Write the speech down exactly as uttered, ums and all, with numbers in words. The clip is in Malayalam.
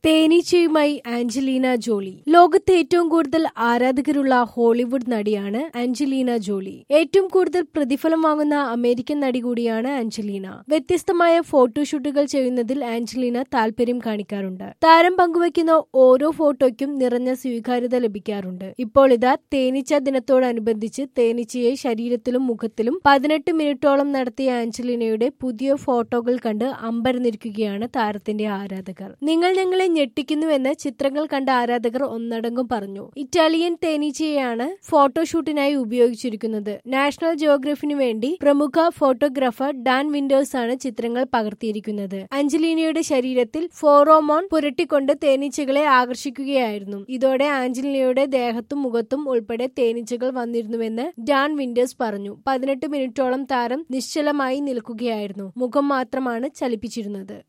തേനീച്ചയുമായി ആഞ്ചലീന ജോളി. ലോകത്ത് ഏറ്റവും കൂടുതൽ ആരാധകരുള്ള ഹോളിവുഡ് നടിയാണ് ആഞ്ചലീന ജോളി. ഏറ്റവും കൂടുതൽ പ്രതിഫലം വാങ്ങുന്ന അമേരിക്കൻ നടി കൂടിയാണ് ആഞ്ചലീന. വ്യത്യസ്തമായ ഫോട്ടോഷൂട്ടുകൾ ചെയ്യുന്നതിൽ ആഞ്ചലീന താല്പര്യം കാണിക്കാറുണ്ട്. താരം പങ്കുവയ്ക്കുന്ന ഓരോ ഫോട്ടോയ്ക്കും നിറഞ്ഞ സ്വീകാര്യത ലഭിക്കാറുണ്ട്. ഇപ്പോൾ ഇതാ തേനീച്ച ദിനത്തോടനുബന്ധിച്ച് തേനീച്ചയെ ശരീരത്തിലും മുഖത്തിലും പതിനെട്ട് മിനിറ്റോളം നടത്തിയ ആഞ്ചലീനയുടെ പുതിയ ഫോട്ടോകൾ കണ്ട് അമ്പരന്നിരിക്കുകയാണ് താരത്തിന്റെ ആരാധകർ. നിങ്ങൾ ഞങ്ങളെ ഞെട്ടിക്കുന്നുവെന്ന് ചിത്രങ്ങൾ കണ്ട ആരാധകർ ഒന്നടങ്കം പറഞ്ഞു. ഇറ്റാലിയൻ തേനീച്ചയെയാണ് ഫോട്ടോഷൂട്ടിനായി ഉപയോഗിച്ചിരിക്കുന്നത്. നാഷണൽ ജിയോഗ്രഫിനു വേണ്ടി പ്രമുഖ ഫോട്ടോഗ്രാഫർ ഡാൻ വിന്റേഴ്സ് ആണ് ചിത്രങ്ങൾ പകർത്തിയിരിക്കുന്നത്. ആഞ്ചലീനയുടെ ശരീരത്തിൽ ഫോറോമോൺ പുരട്ടിക്കൊണ്ട് തേനീച്ചകളെ ആകർഷിക്കുകയായിരുന്നു. ഇതോടെ ആഞ്ചലീനയുടെ ദേഹത്തും മുഖത്തും ഉൾപ്പെടെ തേനീച്ചകൾ വന്നിരുന്നുവെന്ന് ഡാൻ വിന്റേഴ്സ് പറഞ്ഞു. പതിനെട്ട് മിനിറ്റോളം താരം നിശ്ചലമായി നിൽക്കുകയായിരുന്നു. മുഖം മാത്രമാണ് ചലിപ്പിച്ചിരുന്നത്.